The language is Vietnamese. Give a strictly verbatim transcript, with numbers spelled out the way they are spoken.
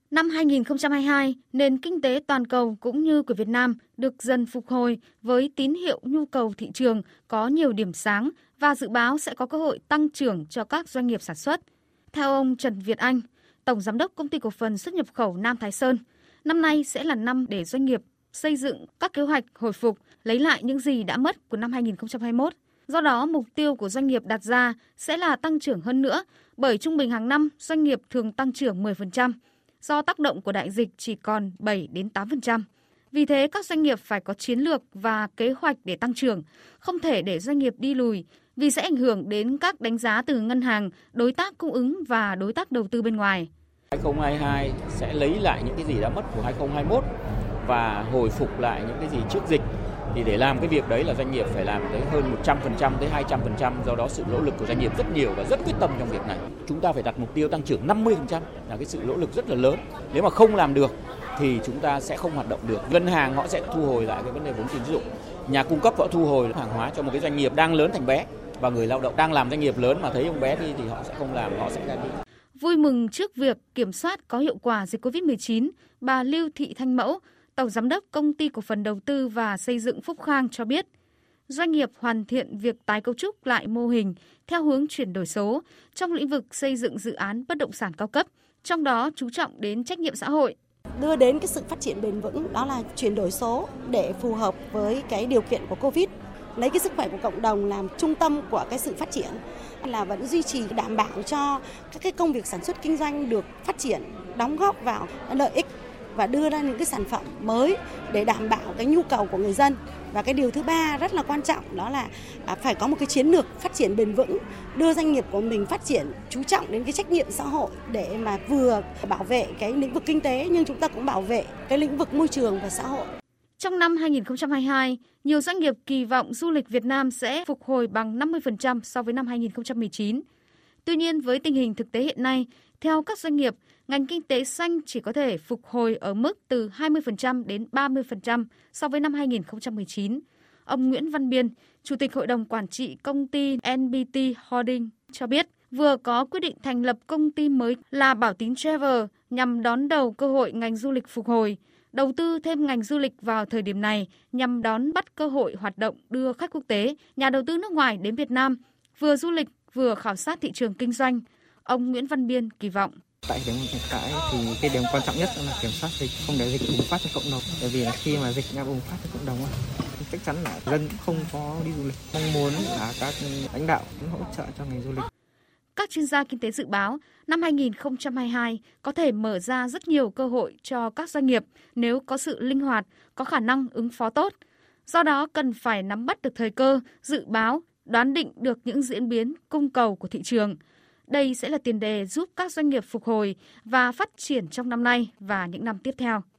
Năm hai nghìn không trăm hai mươi hai, nền kinh tế toàn cầu cũng như của Việt Nam được dần phục hồi với tín hiệu nhu cầu thị trường có nhiều điểm sáng và dự báo sẽ có cơ hội tăng trưởng cho các doanh nghiệp sản xuất. Theo ông Trần Việt Anh, Tổng Giám đốc Công ty Cổ phần Xuất nhập khẩu Nam Thái Sơn, năm nay sẽ là năm để doanh nghiệp xây dựng các kế hoạch hồi phục, lấy lại những gì đã mất của năm hai nghìn không trăm hai mươi mốt. Do đó, mục tiêu của doanh nghiệp đặt ra sẽ là tăng trưởng hơn nữa, bởi trung bình hàng năm doanh nghiệp thường tăng trưởng mười phần trăm. Do tác động của đại dịch chỉ còn bảy đến tám phần trăm. Vì thế, các doanh nghiệp phải có chiến lược và kế hoạch để tăng trưởng, không thể để doanh nghiệp đi lùi, vì sẽ ảnh hưởng đến các đánh giá từ ngân hàng, đối tác cung ứng và đối tác đầu tư bên ngoài. hai không hai hai sẽ lấy lại những cái gì đã mất của hai không hai mốt và hồi phục lại những cái gì trước dịch. Thì để làm cái việc đấy là doanh nghiệp phải làm tới hơn một trăm phần trăm tới hai trăm phần trăm, do đó sự nỗ lực của doanh nghiệp rất nhiều và rất quyết tâm trong việc này. Chúng ta phải đặt mục tiêu tăng trưởng năm mươi phần trăm là cái sự nỗ lực rất là lớn. Nếu mà không làm được thì chúng ta sẽ không hoạt động được. Ngân hàng họ sẽ thu hồi lại cái vấn đề vốn tín dụng. Nhà cung cấp họ thu hồi hàng hóa cho một cái doanh nghiệp đang lớn thành bé, và người lao động đang làm doanh nghiệp lớn mà thấy ông bé đi thì họ sẽ không làm, họ sẽ ra đi. Vui mừng trước việc kiểm soát có hiệu quả dịch cô vít mười chín, bà Lưu Thị Thanh Mẫu, Tổng Giám đốc Công ty Cổ phần Đầu tư và Xây dựng Phúc Khang cho biết, doanh nghiệp hoàn thiện việc tái cấu trúc lại mô hình theo hướng chuyển đổi số trong lĩnh vực xây dựng dự án bất động sản cao cấp, trong đó chú trọng đến trách nhiệm xã hội. Đưa đến cái sự phát triển bền vững, đó là chuyển đổi số để phù hợp với cái điều kiện của Covid, lấy cái sức khỏe của cộng đồng làm trung tâm của cái sự phát triển, là vẫn duy trì đảm bảo cho các cái công việc sản xuất kinh doanh được phát triển, đóng góp vào lợi ích và đưa ra những cái sản phẩm mới để đảm bảo cái nhu cầu của người dân. Và cái điều thứ ba rất là quan trọng, đó là phải có một cái chiến lược phát triển bền vững, đưa doanh nghiệp của mình phát triển chú trọng đến cái trách nhiệm xã hội để mà vừa bảo vệ cái lĩnh vực kinh tế nhưng chúng ta cũng bảo vệ cái lĩnh vực môi trường và xã hội. Trong năm hai nghìn không trăm hai mươi hai, nhiều doanh nghiệp kỳ vọng du lịch Việt Nam sẽ phục hồi bằng năm mươi phần trăm so với năm hai nghìn không trăm mười chín. Tuy nhiên, với tình hình thực tế hiện nay, theo các doanh nghiệp, ngành kinh tế xanh chỉ có thể phục hồi ở mức từ hai mươi phần trăm đến ba mươi phần trăm so với năm hai nghìn không trăm mười chín. Ông Nguyễn Văn Biên, Chủ tịch Hội đồng Quản trị công ty en bê tê Holding cho biết, vừa có quyết định thành lập công ty mới là Bảo Tín Travel nhằm đón đầu cơ hội ngành du lịch phục hồi, đầu tư thêm ngành du lịch vào thời điểm này nhằm đón bắt cơ hội hoạt động đưa khách quốc tế, nhà đầu tư nước ngoài đến Việt Nam, vừa du lịch vừa khảo sát thị trường kinh doanh. Ông Nguyễn Văn Biên kỳ vọng. Tại điểm hiện tại thì cái điểm quan trọng nhất là kiểm soát dịch, không để dịch bùng phát trong cộng đồng. Bởi vì là khi mà dịch đã bùng phát trong cộng đồng, chắc chắn là dân không có đi du lịch. Mong muốn là các lãnh đạo hỗ trợ cho ngành du lịch. Các chuyên gia kinh tế dự báo năm hai nghìn không trăm hai mươi hai có thể mở ra rất nhiều cơ hội cho các doanh nghiệp nếu có sự linh hoạt, có khả năng ứng phó tốt. Do đó cần phải nắm bắt được thời cơ, dự báo, đoán định được những diễn biến cung cầu của thị trường. Đây sẽ là tiền đề giúp các doanh nghiệp phục hồi và phát triển trong năm nay và những năm tiếp theo.